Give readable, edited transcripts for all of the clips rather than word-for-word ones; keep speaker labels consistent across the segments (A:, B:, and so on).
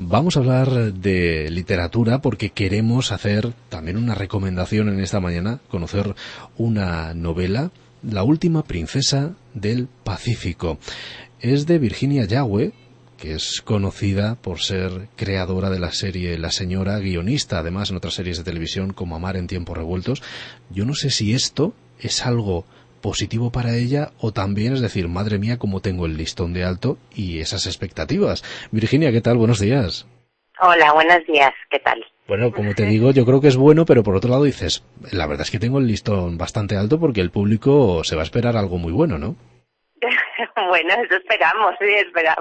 A: Vamos a hablar de literatura porque queremos hacer también una recomendación en esta mañana, conocer una novela, La última princesa del Pacífico. Es de Virginia Yagüe, que es conocida por ser creadora de la serie La Señora, guionista además en otras series de televisión como Amar en tiempos revueltos. Yo no sé si esto es algo positivo para ella o también es decir, madre mía, cómo tengo el listón de alto y esas expectativas. Virginia, ¿qué tal? Buenos días.
B: Hola, buenos días, ¿qué tal?
A: Bueno, como te digo, yo creo que es bueno, pero por otro lado dices, la verdad es que tengo el listón bastante alto porque el público se va a esperar algo muy bueno, ¿no?
B: Bueno, eso esperamos, sí,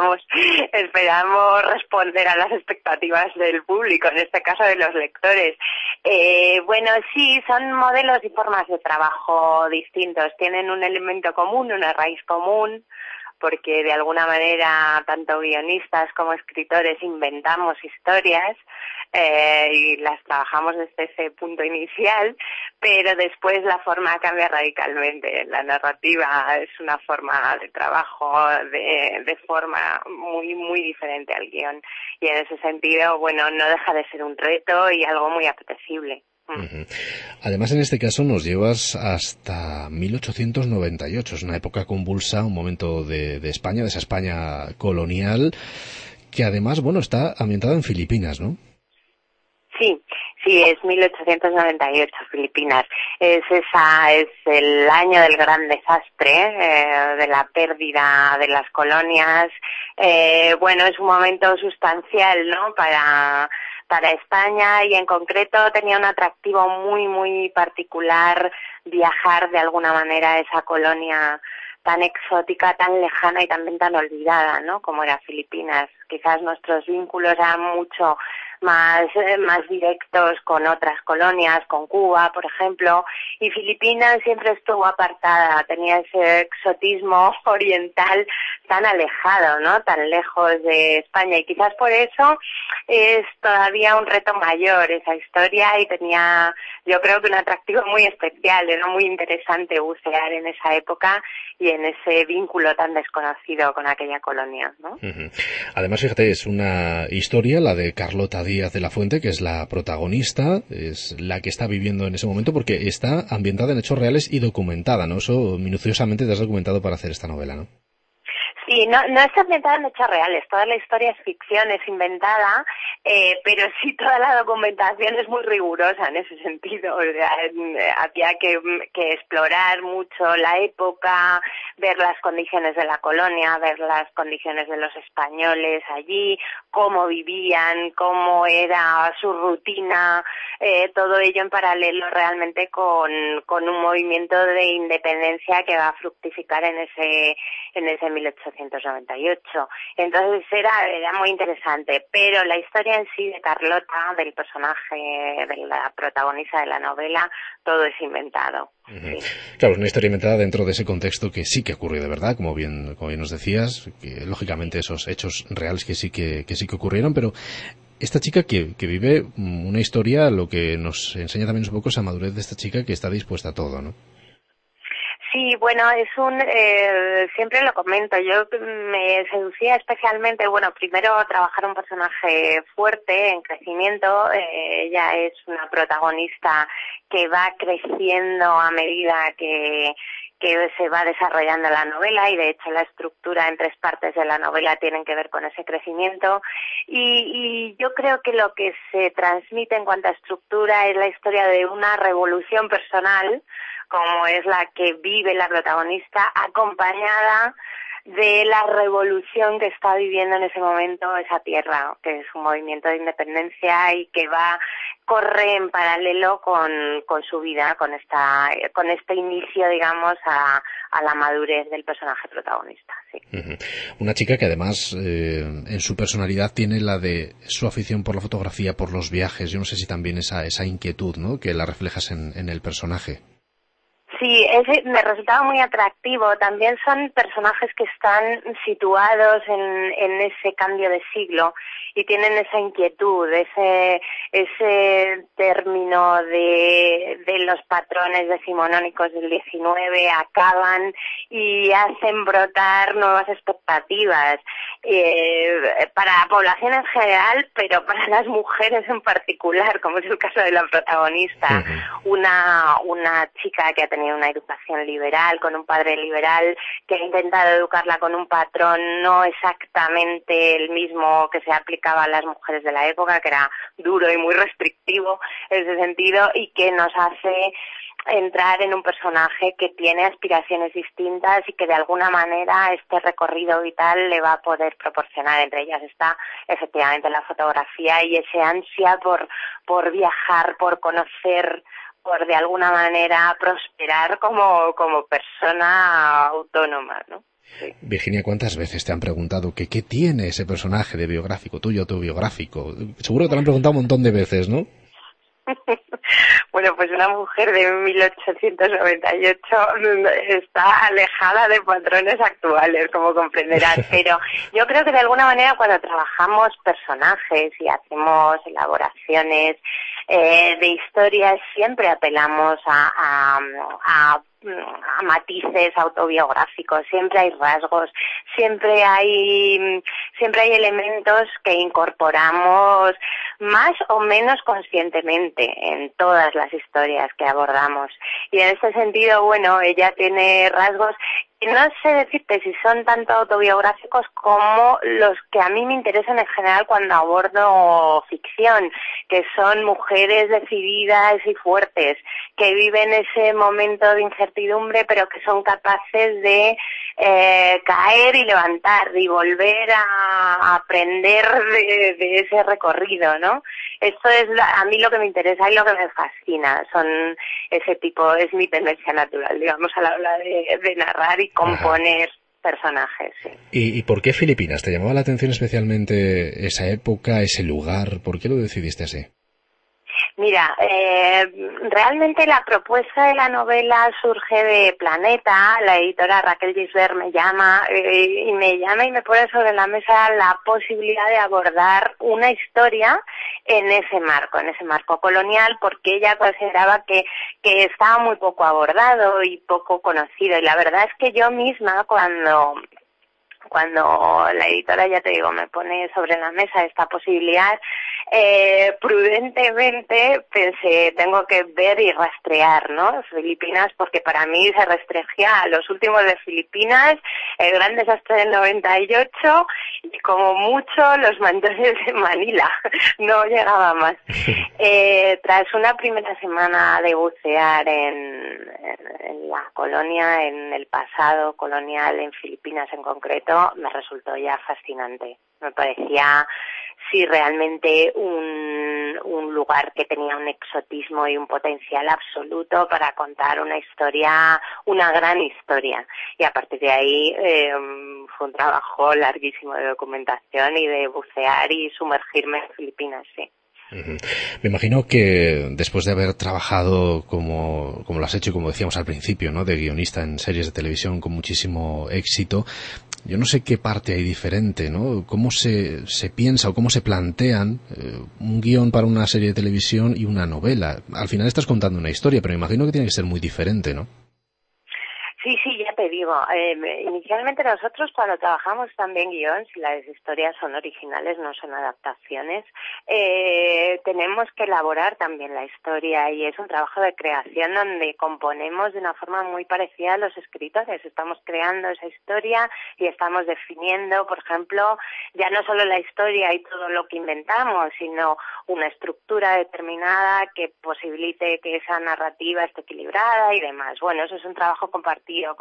B: esperamos responder a las expectativas del público, en este caso de los lectores. Bueno, sí, son modelos y formas de trabajo distintos, tienen un elemento común, una raíz común, porque de alguna manera tanto guionistas como escritores inventamos historias y las trabajamos desde ese punto inicial, pero después la forma cambia radicalmente. La narrativa es una forma de trabajo, de forma muy diferente al guión, y en ese sentido, bueno, no deja de ser un reto y algo muy apetecible.
A: Uh-huh. Además, en este caso nos llevas hasta 1898, es una época convulsa, un momento de España, de esa España colonial, que además, bueno, está ambientada en Filipinas, ¿no?
B: Sí, es 1898, Filipinas. Es el año del gran desastre, de la pérdida de las colonias. Bueno, es un momento sustancial, ¿no? Para España, y en concreto tenía un atractivo muy particular viajar de alguna manera a esa colonia tan exótica, tan lejana y también tan olvidada, ¿no? Como era Filipinas. Quizás nuestros vínculos eran mucho más directos con otras colonias, con Cuba, por ejemplo, y Filipinas siempre estuvo apartada, tenía ese exotismo oriental tan alejado, ¿no? Tan lejos de España, y quizás por eso es todavía un reto mayor esa historia, y tenía, yo creo que un atractivo muy especial, era muy interesante bucear en esa época y en ese vínculo tan desconocido con aquella colonia, ¿no?
A: Uh-huh. Además, fíjate, es una historia, la de Carlota Díaz de la Fuente, que es la protagonista, es la que está viviendo en ese momento, porque está ambientada en hechos reales y documentada, ¿no? Eso minuciosamente te has documentado para hacer esta novela, ¿no?
B: Sí, no está ambientada en hechos reales, toda la historia es ficción, es inventada, pero sí toda la documentación es muy rigurosa en ese sentido. O sea, había que explorar mucho la época, ver las condiciones de la colonia, ver las condiciones de los españoles allí, cómo vivían, cómo era su rutina, todo ello en paralelo realmente con un movimiento de independencia que va a fructificar en ese 1898. Entonces era muy interesante, pero la historia en sí de Carlota, del personaje, de la protagonista de la novela, todo es inventado.
A: Uh-huh. Sí. Claro, es una historia inventada dentro de ese contexto que sí que ocurrió de verdad, como bien nos decías, que lógicamente esos hechos reales que sí que ocurrieron, pero esta chica que vive una historia, lo que nos enseña también un poco esa madurez de esta chica que está dispuesta a todo, ¿no?
B: Sí, bueno, siempre lo comento, yo me seducía especialmente, bueno, primero trabajar un personaje fuerte, en crecimiento, ella es una protagonista que va creciendo a medida que se va desarrollando la novela, y de hecho la estructura en 3 partes de la novela tienen que ver con ese crecimiento, y yo creo que lo que se transmite en cuanto a estructura es la historia de una revolución personal, como es la que vive la protagonista, acompañada de la revolución que está viviendo en ese momento esa tierra, que es un movimiento de independencia y que corre en paralelo con su vida, con este inicio, digamos, a la madurez del personaje protagonista. Sí.
A: Uh-huh. Una chica que además en su personalidad tiene la de su afición por la fotografía, por los viajes. Yo no sé si también esa inquietud, ¿no?, que la reflejas en el personaje.
B: Sí, ese me resultaba muy atractivo. También son personajes que están situados en ese cambio de siglo y tienen esa inquietud, ese término de los patrones decimonónicos del 19 acaban y hacen brotar nuevas expectativas para la población en general, pero para las mujeres en particular, como es el caso de la protagonista, una chica que ha tenido una educación liberal, con un padre liberal, que ha intentado educarla con un patrón no exactamente el mismo que se aplicaba a las mujeres de la época, que era duro y muy restrictivo en ese sentido, y que nos hace entrar en un personaje que tiene aspiraciones distintas y que de alguna manera este recorrido vital le va a poder proporcionar. Entre ellas está efectivamente la fotografía y ese ansia por viajar, por conocer, por de alguna manera prosperar como persona autónoma, ¿no? Sí.
A: Virginia, ¿cuántas veces te han preguntado que qué tiene ese personaje de biográfico, tuyo autobiográfico? Seguro que te lo han preguntado un montón de veces, ¿no?
B: Bueno, pues una mujer de 1898 está alejada de patrones actuales, como comprenderás, pero yo creo que de alguna manera cuando trabajamos personajes y hacemos elaboraciones de historias siempre apelamos a matices autobiográficos, siempre hay rasgos, siempre hay elementos que incorporamos más o menos conscientemente en todas las historias que abordamos. Y en ese sentido, bueno, ella tiene rasgos que no sé decirte si son tanto autobiográficos como los que a mí me interesan en general cuando abordo ficción, que son mujeres decididas y fuertes, que viven ese momento de incertidumbre, pero que son capaces de caer y levantar y volver a aprender de ese recorrido, ¿no? Esto es a mí lo que me interesa y lo que me fascina, son ese tipo, es mi tendencia natural, digamos, a la hora de narrar y componer personajes. Sí.
A: ¿Y por qué Filipinas? ¿Te llamaba la atención especialmente esa época, ese lugar? ¿Por qué lo decidiste así?
B: Mira, realmente la propuesta de la novela surge de Planeta. La editora Raquel Gisbert me llama y me pone sobre la mesa la posibilidad de abordar una historia en ese marco colonial, porque ella consideraba que estaba muy poco abordado y poco conocido. Y la verdad es que yo misma, cuando la editora, ya te digo, me pone sobre la mesa esta posibilidad, prudentemente pensé, tengo que ver y rastrear, ¿no? Filipinas, porque para mí se restringía a los últimos de Filipinas, el gran desastre del 98 y como mucho los mantores de Manila, no llegaba más. Tras una primera semana de bucear en la colonia, en el pasado colonial en Filipinas en concreto, me resultó ya fascinante. Me parecía, sí, realmente un lugar que tenía un exotismo y un potencial absoluto para contar una historia, una gran historia. Y a partir de ahí fue un trabajo larguísimo de documentación y de bucear y sumergirme en Filipinas, sí.
A: Me imagino que después de haber trabajado como lo has hecho y como decíamos al principio, ¿no?, de guionista en series de televisión con muchísimo éxito, yo no sé qué parte hay diferente, ¿no? ¿Cómo se piensa o cómo se plantean un guión para una serie de televisión y una novela? Al final estás contando una historia, pero me imagino que tiene que ser muy diferente, ¿no?
B: Sí, ya te digo, inicialmente nosotros cuando trabajamos también guión, si las historias son originales, no son adaptaciones, tenemos que elaborar también la historia y es un trabajo de creación donde componemos de una forma muy parecida a los escritores. Estamos creando esa historia y estamos definiendo, por ejemplo, ya no solo la historia y todo lo que inventamos, sino una estructura determinada que posibilite que esa narrativa esté equilibrada y demás. Bueno, eso es un trabajo compartido con los escritores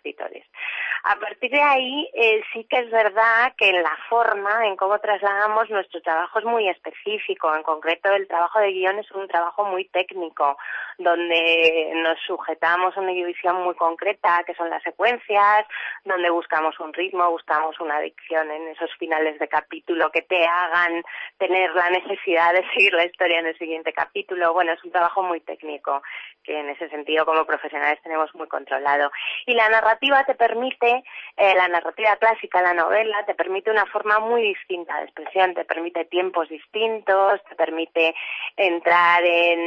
B: escritores. A partir de ahí, sí que es verdad que en la forma, en cómo trasladamos nuestro trabajo es muy específico. En concreto, el trabajo de guión es un trabajo muy técnico, donde nos sujetamos a una división muy concreta, que son las secuencias, donde buscamos un ritmo, buscamos una dicción en esos finales de capítulo que te hagan tener la necesidad de seguir la historia en el siguiente capítulo. Bueno, es un trabajo muy técnico, que en ese sentido como profesionales tenemos muy controlado. Y la narrativa te permite, la narrativa clásica, la novela, te permite una forma muy distinta de expresión, te permite tiempos distintos, te permite entrar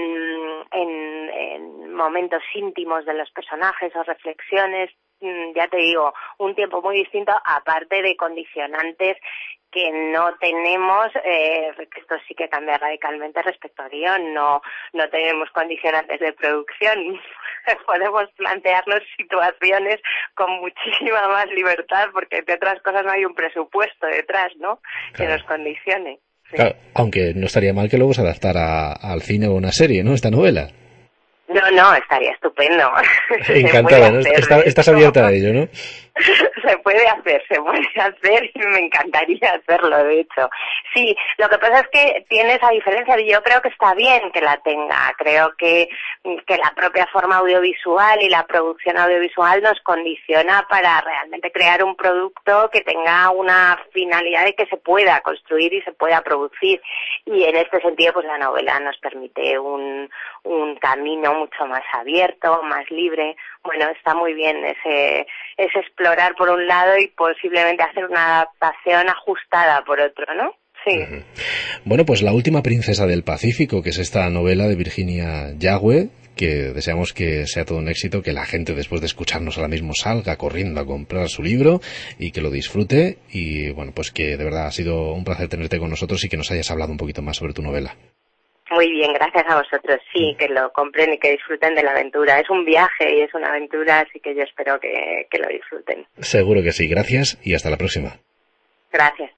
B: en momentos íntimos de los personajes o reflexiones, ya te digo, un tiempo muy distinto, aparte de condicionantes que no tenemos, esto sí que cambia radicalmente respecto a guión, no tenemos condicionantes de producción, podemos plantearnos situaciones con muchísima más libertad, porque entre otras cosas no hay un presupuesto detrás, ¿no?, que nos condicione. Sí.
A: Claro, aunque no estaría mal que luego se adaptara al cine o una serie, ¿no?, esta novela.
B: No, estaría estupendo.
A: Encantada, ¿no? Estás abierta a ello, ¿no?
B: Se puede hacer y me encantaría hacerlo, de hecho. Sí, lo que pasa es que tiene esa diferencia y yo creo que está bien que la tenga. Creo que la propia forma audiovisual y la producción audiovisual nos condiciona para realmente crear un producto que tenga una finalidad de que se pueda construir y se pueda producir. Y en este sentido, pues la novela nos permite un camino mucho más abierto, más libre. Bueno, está muy bien ese explorar por un lado y posiblemente hacer una adaptación ajustada por otro, ¿no? Sí.
A: Uh-huh. Bueno, pues La última princesa del Pacífico, que es esta novela de Virginia Yagüe, que deseamos que sea todo un éxito, que la gente después de escucharnos ahora mismo salga corriendo a comprar su libro y que lo disfrute. Y bueno, pues que de verdad ha sido un placer tenerte con nosotros y que nos hayas hablado un poquito más sobre tu novela.
B: Muy bien, gracias a vosotros. Sí, que lo compren y que disfruten de la aventura. Es un viaje y es una aventura, así que yo espero que lo disfruten.
A: Seguro que sí. Gracias y hasta la próxima.
B: Gracias.